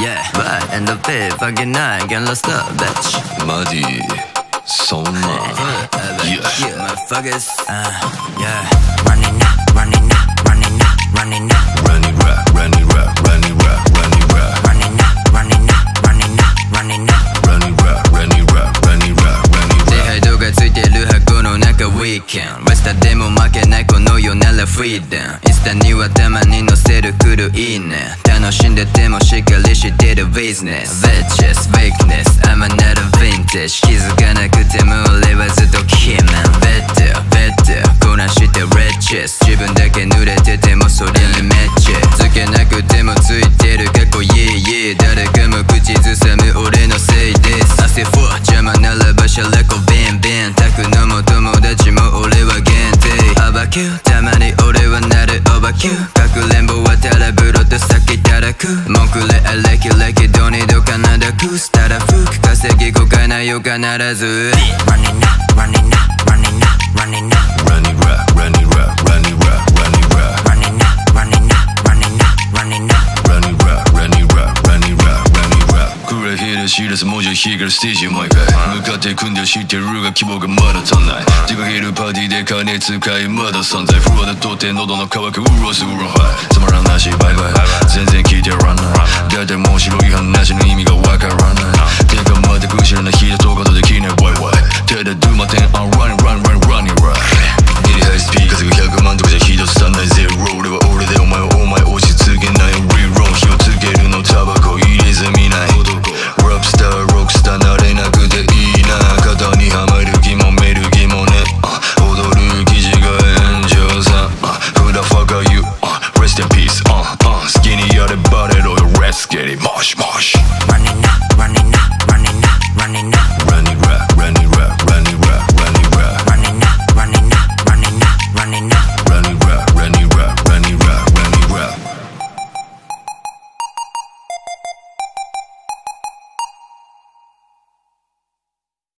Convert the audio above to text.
Yeah, right, end of it, fucking night, get lost up, bitch. マディそんな Yeah, motherfuckers, yeah. Running up, running up, running up, running up. Running rap, running rap, running rap, running rap. Running up, running up, running up, running up. Running rap, running rap, running rap, running 手 rap. 配度がついてる箱の中 Weekend ウエスタでも負けないこの世なら Freedom インスタにはたまに載せる来るいいね楽しんでてもしっかりしてる Business Bitches, Weakness I'm another vintage 気づかなくても俺はずっとキーマン Better, better こなして Riches 自分だけ濡れててもそれにめっちゃつけなくてもついてる過去 Yeah, yeah 誰かも口ずさむ俺のせいです汗フォー邪魔ならばシャラコビンビン炊くのも友達も俺は限定アバキューたまに俺はなるオーバーキューかくれんぼはたら風呂と酒たらく文句れあれきれきど二度かなだくスタラ服稼ぎこかないよ必ず Running up, running up, running up, running up Running rap, running rap, running rap, running rap. Running up, running up, running up, running up Running rap, running rap, running rap, running rap. 暗い部屋で知らず文字火からステージへ毎回向かって組んで知ってるが希望がまだ足んない出かけるパーティーで金使いまだ散財フロアでとって喉の渇く潤すウーロンハイつまらない